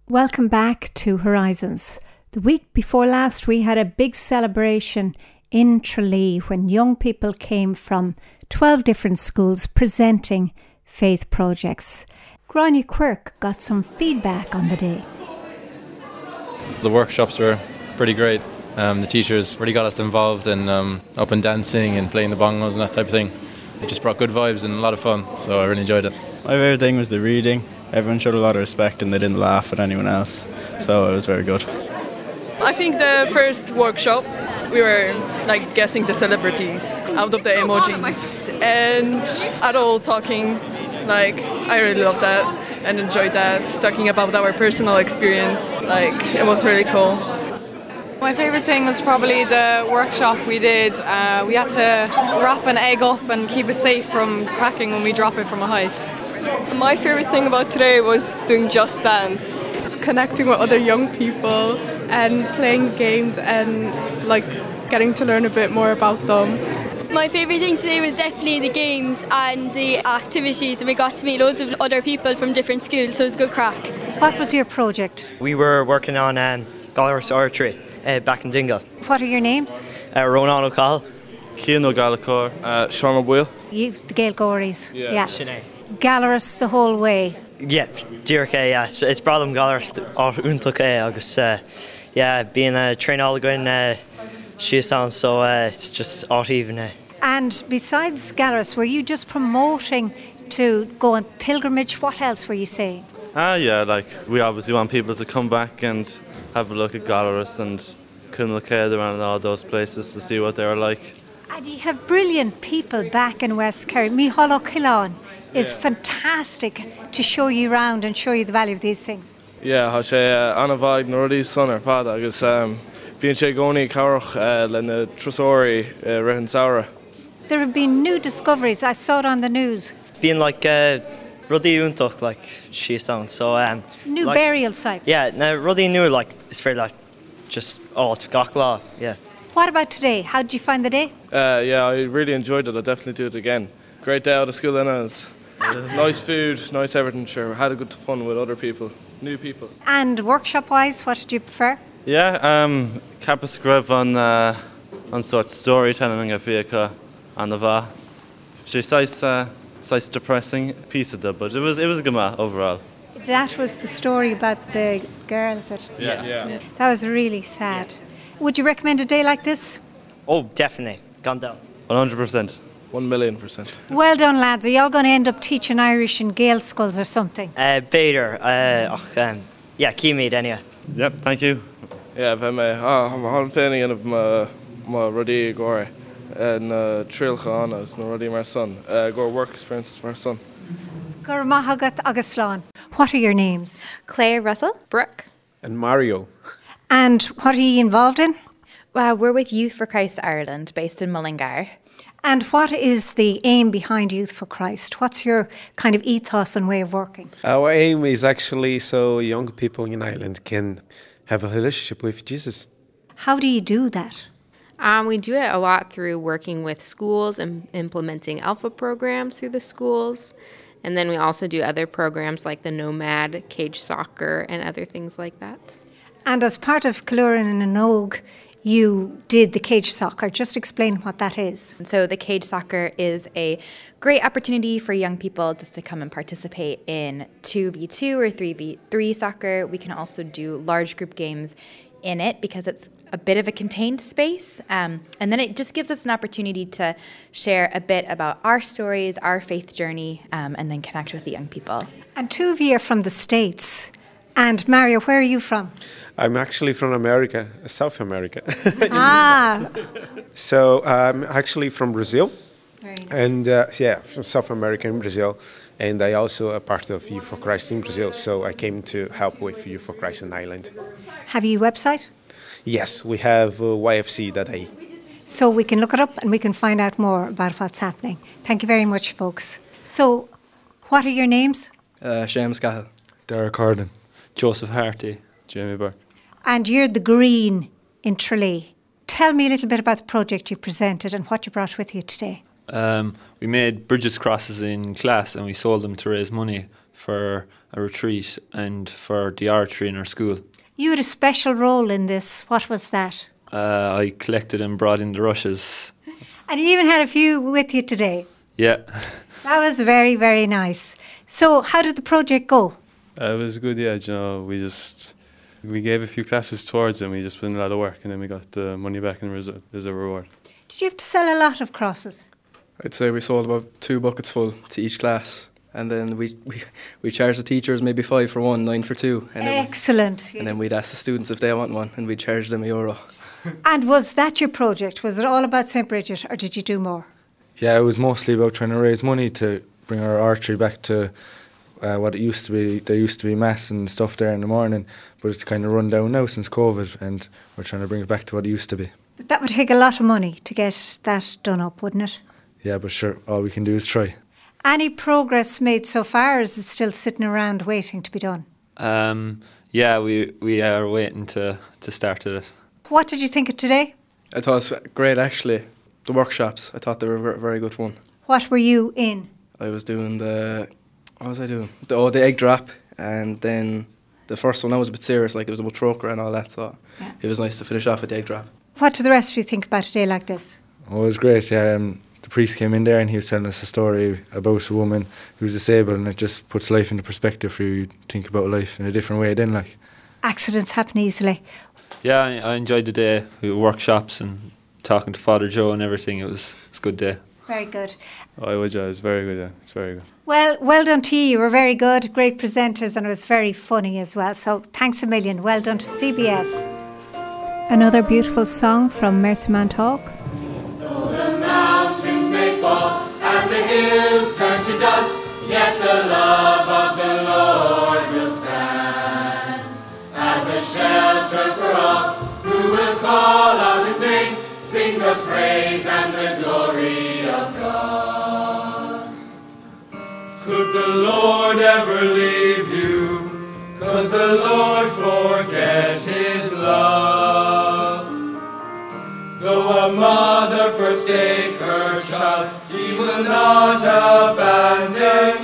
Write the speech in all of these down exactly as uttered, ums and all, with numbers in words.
Welcome back to Horizons. The week before last we had a big celebration in Tralee when young people came from twelve different schools presenting faith projects. Grania Quirk got some feedback on the day. The workshops were pretty great. Um, the teachers really got us involved in um, up and dancing and playing the bongos and that type of thing. It just brought good vibes and a lot of fun, so I really enjoyed it. My favourite thing was the reading. Everyone showed a lot of respect and they didn't laugh at anyone else, so it was very good. I think the first workshop, we were like guessing the celebrities out of the emojis and at all talking. Like, I really loved that and enjoyed that, talking about our personal experience. Like, it was really cool. My favourite thing was probably the workshop we did. Uh, we had to wrap an egg up and keep it safe from cracking when we drop it from a height. My favourite thing about today was doing Just Dance. It's connecting with other young people and playing games and like getting to learn a bit more about them. My favourite thing today was definitely the games and the activities, and we got to meet loads of other people from different schools, so it was a good crack. What was your project? We were working on um, Galler's Oratory uh, back in Dingle. What are your names? Uh, Ronan O'Call. Cian O'Gallagher. Uh, Sean O'Boyle. You've the Gaelgories. Yeah. yeah. Sinead. Gallerus the whole way. Yeah, Deireach, yeah. It's, it's Bradam Galler's or Untach Agus. Uh, yeah, being a train all going uh, Sheastown, so uh, it's just out even. Uh, And besides Gallerus, were you just promoting to go on pilgrimage? What else were you saying? Ah, yeah, like we obviously want people to come back and have a look at Gallerus and Cunlacéad and all those places to see what they were like. And you have brilliant people back in West Kerry. Micheál Ó Ciollán is yeah. fantastic to show you around and show you the value of these things. Yeah, how sé Anna Vaig na rudí son ar fada agus bíonn sé gcónaí cabhrach le na trasóirí ritheann saora. There have been new discoveries. I saw it on the news. Being like uh, Ruddy Untach, like she sounds. So um, new like, burial sites. Yeah, now Ruddy new like it's very like just oh it's gachlaw. Yeah. What about today? How did you find the day? Uh, yeah, I really enjoyed it. I'll definitely do it again. Great day out of school, and nice food, nice everything. Sure, had a good fun with other people, new people. And workshop-wise, what did you prefer? Yeah, um, Campus Grove on uh, on sort of storytelling a vehicle. And the va, she's size, uh, size depressing piece of it, but it was it was a good ma overall. That was the story about the girl that. Yeah, yeah. yeah. That was really sad. Yeah. Would you recommend a day like this? Oh, definitely. Gone down. One hundred percent. One million percent. Well done, lads. Are you all going to end up teaching Irish in Gael schools or something? Uh, Bader. Uh, oh, um, yeah, Keymede anyway. Yep. Thank you. Yeah, if I'm I'm I'm planning on my my Ruddy Gore. And uh, Trilcha Anna is already my son. Uh, go work experiences for my son. Gur Mahagat Aguslan. What are your names? Claire Russell, Brooke, and Mario. And what are you involved in? Well, we're with Youth for Christ Ireland, based in Mullingar. And what is the aim behind Youth for Christ? What's your kind of ethos and way of working? Our aim is actually so young people in Ireland can have a relationship with Jesus. How do you do that? Um, we do it a lot through working with schools and implementing alpha programs through the schools. And then we also do other programs like the Nomad, Cage Soccer, and other things like that. And as part of Clúireann na nÓg, you did the cage soccer. Just explain what that is. So the cage soccer is a great opportunity for young people just to come and participate in two v two or three v three soccer. We can also do large group games in it because it's a bit of a contained space. Um, and then it just gives us an opportunity to share a bit about our stories, our faith journey, um, and then connect with the young people. And two of you are from the States. And Mario, where are you from? I'm actually from America, South America. Ah. So I'm actually from Brazil. Very nice. And uh, yeah, from South America in Brazil. And I also a part of Youth for Christ in Brazil. So I came to help with Youth for Christ in Ireland. Have you a website? Yes, we have uh, Y F C dot I E. So we can look it up and we can find out more about what's happening. Thank you very much, folks. So, what are your names? Uh, Seamus Cahill. Derek Carden. Joseph Harty. Jamie Burke. And you're the Green in Tralee. Tell me a little bit about the project you presented and what you brought with you today. Um, we made Bridges crosses in class and we sold them to raise money for a retreat and for the archery in our school. You had a special role in this. What was that? Uh, I collected and brought in the rushes. And you even had a few with you today. Yeah. That was very, very nice. So how did the project go? Uh, it was good, yeah. You know, we just we gave a few classes towards it and we just put in a lot of work and then we got the money back in res- as a reward. Did you have to sell a lot of crosses? I'd say we sold about two buckets full to each class. And then we we, we charged the teachers maybe five for one, nine for two. And Excellent. Then, and then we'd ask the students if they want one and we'd charge them a euro. And was that your project? Was it all about Saint Bridget or did you do more? Yeah, it was mostly about trying to raise money to bring our archery back to uh, what it used to be. There used to be mass and stuff there in the morning, but it's kind of run down now since COVID, and we're trying to bring it back to what it used to be. But that would take a lot of money to get that done up, wouldn't it? Yeah, but sure, all we can do is try. Any progress made so far, or is it still sitting around waiting to be done? Um, yeah, we we are waiting to, to start it. What did you think of today? I thought it was great, actually. The workshops, I thought they were very good fun. What were you in? I was doing the, what was I doing? The, oh, the egg drop, and then the first one, that was a bit serious, like it was about troker and all that, so yeah. It was nice to finish off with the egg drop. What do the rest of you think about a day like this? Oh, it was great, yeah. Um, the priest came in there and he was telling us a story about a woman who's disabled, and it just puts life into perspective for you to think about life in a different way then, like. Accidents happen easily. Yeah, I, I enjoyed the day. We were workshops and talking to Father Joe and everything. It was, it was a good day. Very good. Oh, I would, yeah. It's very good, yeah. It's very good. Well, well done to you. You were very good, great presenters, and it was very funny as well. So thanks a million. Well done to C B S. Another beautiful song from Mercy Montauk. Though the mountains may fall and the hills turn to dust, yet the love of the Lord will stand as a shelter for all who will call out his name, sing the praise and the glory of God. Could the Lord ever leave you? Could the Lord forget his love? Though a mother forsake her child, he will not abandon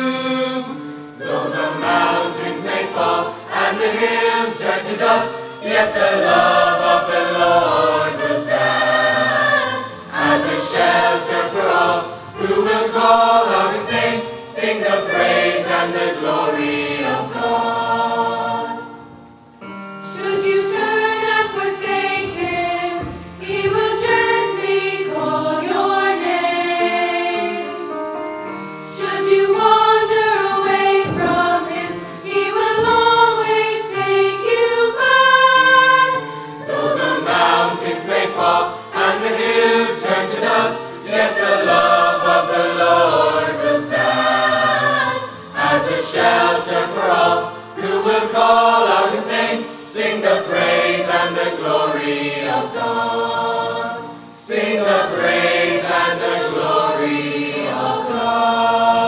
you. Though the mountains may fall and the hills turn to dust, yet the love of the Lord will stand as a shelter for all who will call out his name, sing the praise and the glory of God. Should you turn and forsake him, he will gently call your name. Should you wander away from him, he will always take you back. Though the mountains may fall and the hills turn to dust, yet the love of the Lord will stand as a shelter for all who will call out his name, sing the praise and the glory of God. Sing the praise and the glory of God.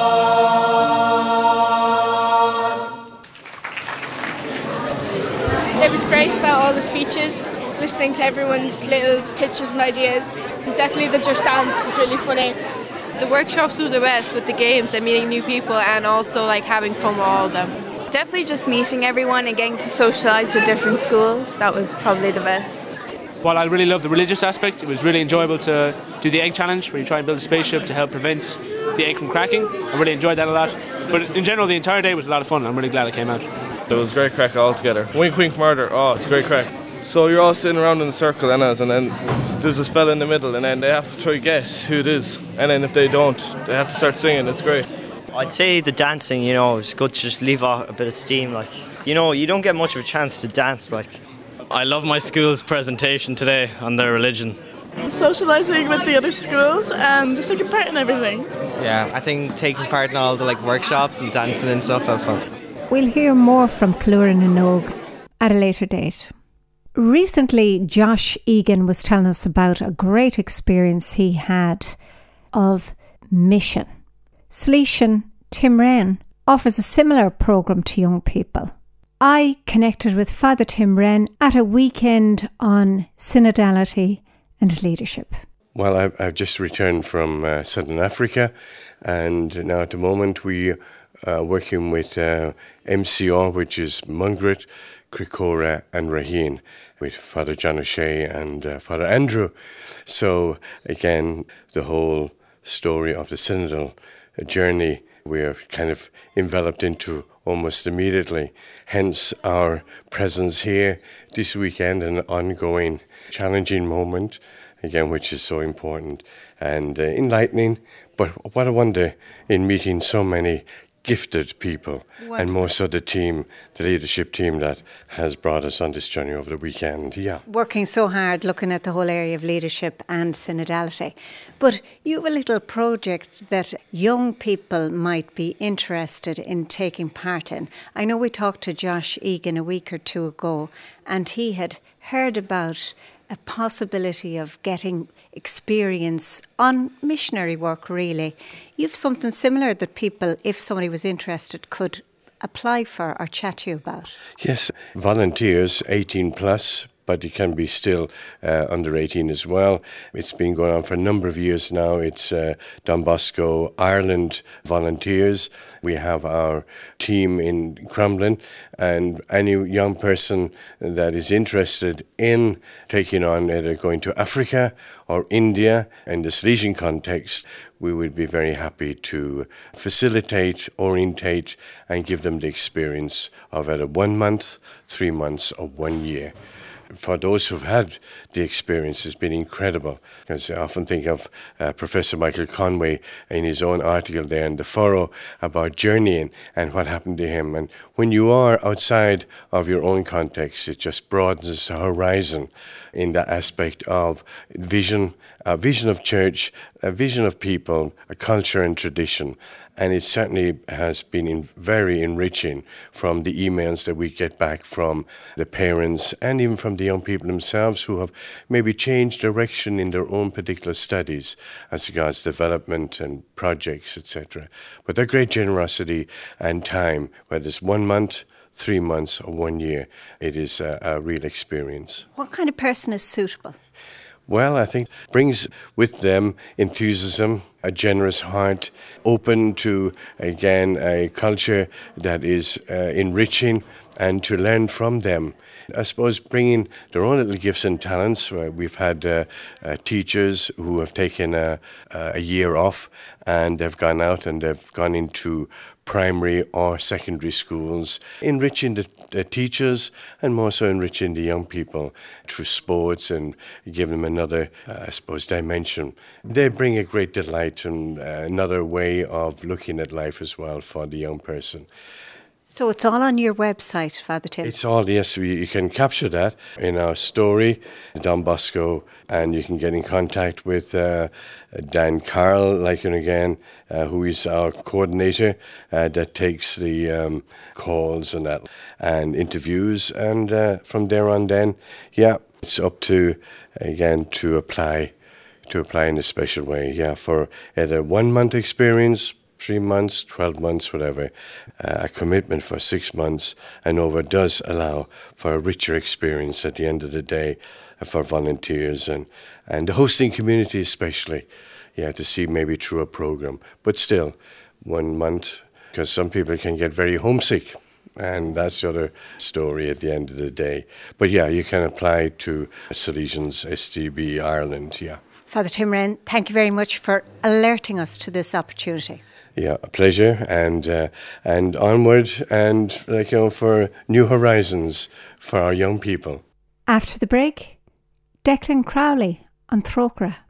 It was great about all the speeches, listening to everyone's little pitches and ideas. And definitely the Just Dance is really funny. The workshops were the best with the games and meeting new people and also like having fun with all of them. Definitely just meeting everyone and getting to socialise with different schools. That was probably the best. Well, I really loved the religious aspect. It was really enjoyable to do the egg challenge where you try and build a spaceship to help prevent the egg from cracking. I really enjoyed that a lot. But in general, the entire day was a lot of fun. I'm really glad it came out. It was great crack altogether. Wink Wink Murder, oh, it's a great crack. So you're all sitting around in a circle, and then there's this fella in the middle, and then they have to try to guess who it is. And then if they don't, they have to start singing. It's great. I'd say the dancing, you know, it's good to just leave out a bit of steam. Like, you know, you don't get much of a chance to dance. Like, I love my school's presentation today on their religion. Socialising with the other schools and just taking part in everything. Yeah, I think taking part in all the like workshops and dancing and stuff, that was fun. We'll hear more from Clúireann and Óg at a later date. Recently, Josh Egan was telling us about a great experience he had of mission. Sléisian Timren offers a similar programme to young people. I connected with Father Tim Wren at a weekend on synodality and leadership. Well, I've, I've just returned from uh, Southern Africa, and now at the moment we uh, working with uh, M C R, which is Mungret, Cricora and Raheen, with Father John O'Shea and uh, Father Andrew. So again, the whole story of the synodal journey we're kind of enveloped into almost immediately. Hence our presence here this weekend, an ongoing challenging moment, again, which is so important and uh, enlightening. But what a wonder in meeting so many gifted people, wonderful. And more so the team, the leadership team that has brought us on this journey over the weekend. Yeah, working so hard, looking at the whole area of leadership and synodality. But you have a little project that young people might be interested in taking part in. I know we talked to Josh Egan a week or two ago, and he had heard about a possibility of getting experience on missionary work, really. You've something similar that people, if somebody was interested, could apply for or chat to you about. Yes, volunteers, eighteen plus, but it can be still uh, under eighteen as well. It's been going on for a number of years now. It's uh, Don Bosco Ireland volunteers. We have our team in Crumlin, and any young person that is interested in taking on either going to Africa or India in the Salesian context, we would be very happy to facilitate, orientate, and give them the experience of either one month, three months, or one year. For those who've had the experience, it's been incredible. Because I often think of uh, Professor Michael Conway in his own article there in The Furrow about journeying and what happened to him. And when you are outside of your own context, it just broadens the horizon in the aspect of vision, a vision of church, a vision of people, a culture and tradition. And it certainly has been in very enriching from the emails that we get back from the parents and even from the young people themselves who have maybe changed direction in their own particular studies as regards development and projects, et cetera. But their great generosity and time, whether it's one month, three months, or one year, it is a, a real experience. What kind of person is suitable? Well, I think brings with them enthusiasm, a generous heart, open to, again, a culture that is uh, enriching and to learn from them. I suppose bringing their own little gifts and talents. Uh, we've had uh, uh, teachers who have taken a, a year off and they've gone out and they've gone into primary or secondary schools, enriching the, the teachers and more so enriching the young people through sports and giving them another, uh, I suppose, dimension. They bring a great delight and uh, another way of looking at life as well for the young person. So it's all on your website, Father Tim? It's all, yes, we, you can capture that in our story, Don Bosco, and you can get in contact with uh, Dan Carl, like and again, uh, who is our coordinator uh, that takes the um, calls and that, and interviews, and uh, from there on then, yeah, it's up to, again, to apply, to apply in a special way, yeah, for either one month experience, three months, twelve months, whatever. Uh, a commitment for six months and over does allow for a richer experience at the end of the day uh, for volunteers and, and the hosting community especially, yeah, to see maybe through a program. But still, one month, because some people can get very homesick. And that's the other story at the end of the day. But yeah, you can apply to Salesians, S T B Ireland, yeah. Father Tim Wren, thank you very much for alerting us to this opportunity. Yeah, a pleasure, and uh, and onward, and like you know, for new horizons for our young people. After the break, Declan Crowley on Trócaire.